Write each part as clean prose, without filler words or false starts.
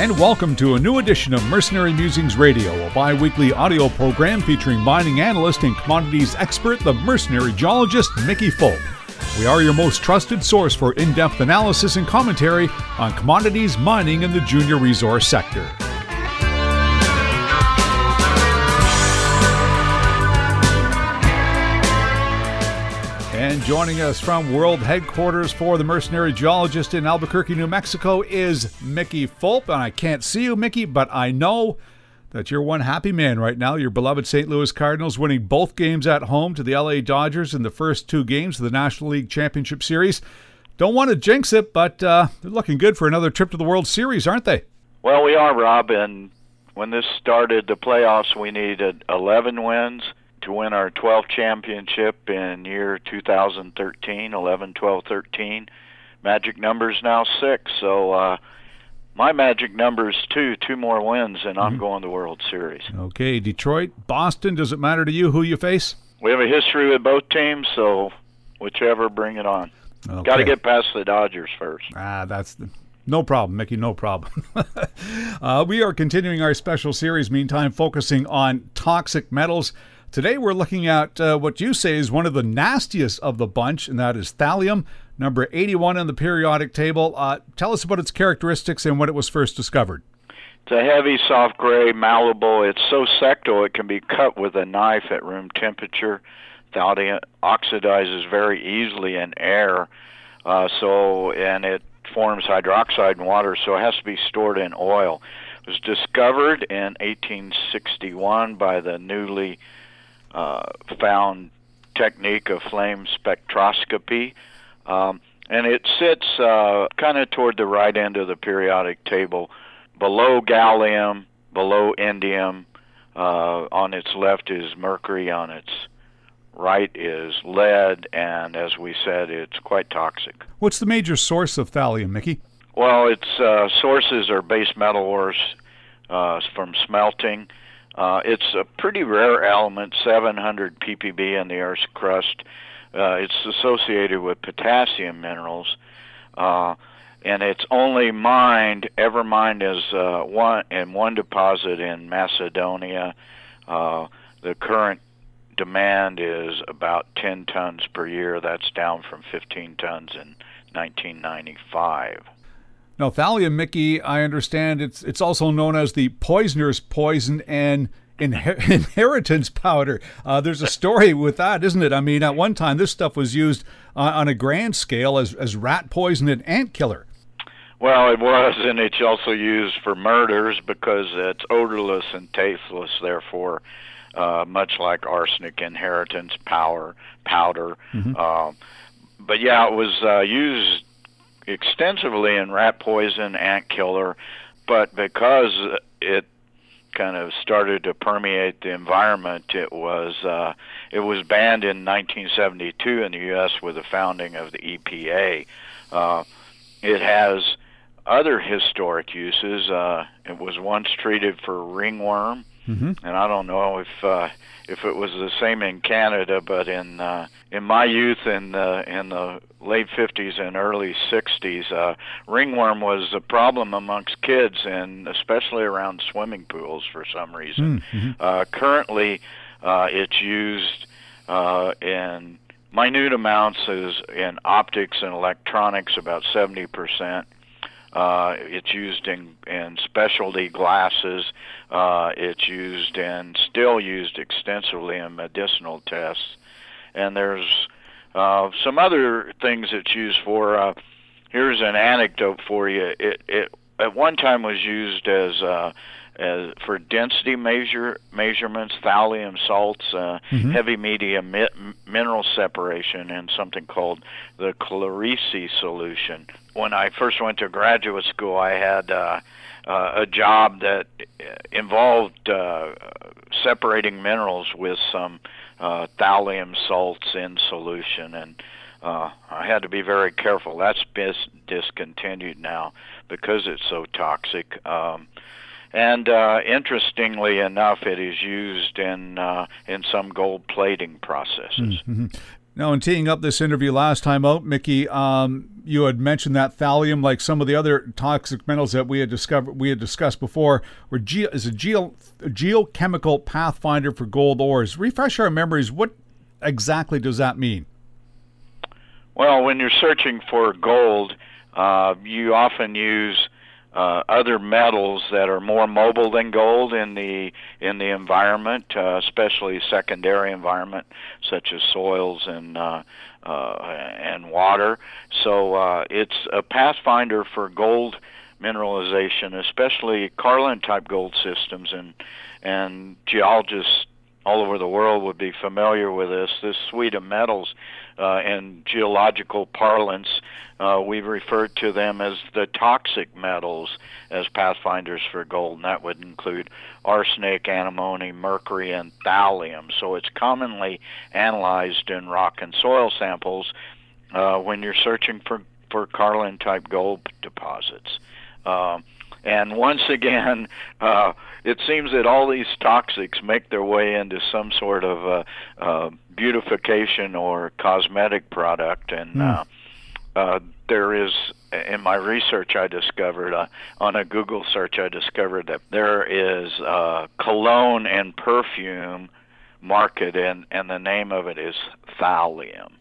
And welcome to a new edition of Mercenary Musings Radio, a bi-weekly audio program featuring mining analyst and commodities expert, the mercenary geologist Mickey Fulp. We are your most trusted source for in-depth analysis and commentary on commodities, mining, and the junior resource sector. And joining us from world headquarters for the Mercenary Geologist in Albuquerque, New Mexico is Mickey Fulp. And I can't see you, Mickey, but I know that you're one happy man right now. Your beloved St. Louis Cardinals winning both games at home to the LA Dodgers in the first two games of the National League Championship Series. Don't want to jinx it, but they're looking good for another trip to the World Series, aren't they? Well, we are, Rob, and when this started the playoffs, we needed 11 wins to win our 12th championship in year 2013, 11, 12, 13. Magic number's now 6, so my magic number is 2 more wins, and I'm going to the World Series. Okay, Detroit, Boston, does it matter to you who you face? We have a history with both teams, so whichever, bring it on. Okay. Got to get past the Dodgers first. No problem, Mickey, no problem. We are continuing our special series, meantime, focusing on toxic metals. Today we're looking at what you say is one of the nastiest of the bunch, and that is thallium, number 81 on the periodic table. Tell us about its characteristics and when it was first discovered. It's a heavy, soft gray, malleable. It's so sectile it can be cut with a knife at room temperature. Thallium oxidizes very easily in air, and it forms hydroxide in water, so it has to be stored in oil. It was discovered in 1861 by the newly found technique of flame spectroscopy, and it sits kind of toward the right end of the periodic table, below gallium, below indium. On its left is mercury, on its right is lead, and as we said, it's quite toxic. What's the major source of thallium, Mickey? Well, its sources are base metal ores from smelting. It's a pretty rare element, 700 ppb in the Earth's crust. It's associated with potassium minerals, and it's only ever mined as one deposit in Macedonia. The current demand is about 10 tons per year. That's down from 15 tons in 1995. Now, thallium, Mickey, I understand it's also known as the poisoner's poison and inheritance powder. There's a story with that, isn't it? I mean, at one time, this stuff was used on a grand scale as rat poison and ant killer. Well, it was, and it's also used for murders because it's odorless and tasteless, therefore, much like arsenic inheritance powder. But yeah, it was used extensively in rat poison, ant killer, but because it kind of started to permeate the environment, it was banned in 1972 in the U.S. with the founding of the EPA. It has other historic uses. It was once treated for ringworm, and I don't know if it was the same in Canada, but in my youth in the late 50s and early 60s, ringworm was a problem amongst kids, and especially around swimming pools for some reason. Currently, it's used in minute amounts in optics and electronics, about 70%. It's used in specialty glasses. It's still used extensively in medicinal tests. And there's some other things it's used for. Here's an anecdote for you. It at one time was used as for density measurements, thallium salts, heavy medium mineral separation, and something called the Clerici solution. When I first went to graduate school, I had a job that involved separating minerals with some thallium salts in solution, and I had to be very careful. That's been discontinued now because it's so toxic. And interestingly enough, it is used in some gold plating processes. Now, in teeing up this interview last time out, Mickey, you had mentioned that thallium, like some of the other toxic metals that we had discussed before, is a geochemical pathfinder for gold ores. Refresh our memories. What exactly does that mean? Well, when you're searching for gold, you often use other metals that are more mobile than gold in the environment, especially secondary environment such as soils and water. So it's a pathfinder for gold mineralization, especially Carlin type gold systems, and geologists all over the world would be familiar with this suite of metals. In geological parlance, we've referred to them as the toxic metals as pathfinders for gold, and that would include arsenic, antimony, mercury, and thallium. So it's commonly analyzed in rock and soil samples when you're searching for Carlin-type gold deposits. And once again, it seems that all these toxics make their way into some sort of beautification or cosmetic product. And there is, in my research I discovered, on a Google search I discovered that there is cologne and perfume market, and the name of it is thallium.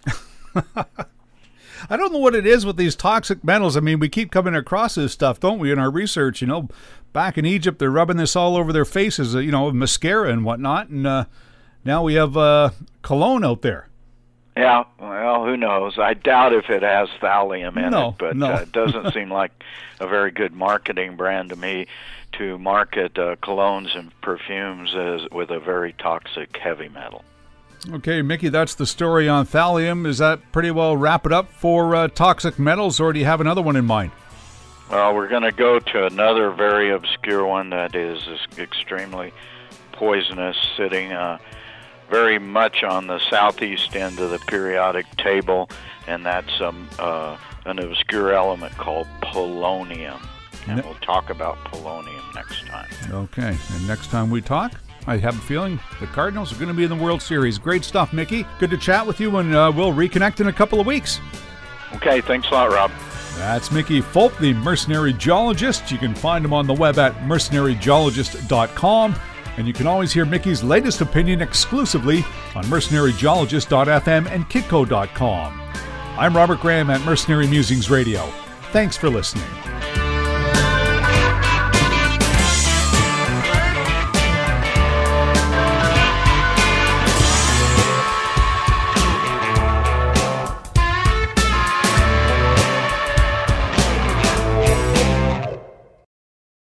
I don't know what it is with these toxic metals. I mean, we keep coming across this stuff, don't we, in our research? You know, back in Egypt, they're rubbing this all over their faces, mascara and whatnot, and now we have cologne out there. Yeah, well, who knows? I doubt if it has thallium in it, but it doesn't seem like a very good marketing brand to me to market colognes and perfumes with a very toxic heavy metal. Okay, Mickey, that's the story on thallium. Is that pretty well wrap it up for toxic metals, or do you have another one in mind? Well, we're going to go to another very obscure one that is extremely poisonous, sitting very much on the southeast end of the periodic table, and that's an obscure element called polonium. And we'll talk about polonium next time. Okay, and next time we talk, I have a feeling the Cardinals are going to be in the World Series. Great stuff, Mickey. Good to chat with you, and we'll reconnect in a couple of weeks. Okay, thanks a lot, Rob. That's Mickey Fulp, the Mercenary Geologist. You can find him on the web at mercenarygeologist.com, and you can always hear Mickey's latest opinion exclusively on mercenarygeologist.fm and kitco.com. I'm Robert Graham at Mercenary Musings Radio. Thanks for listening.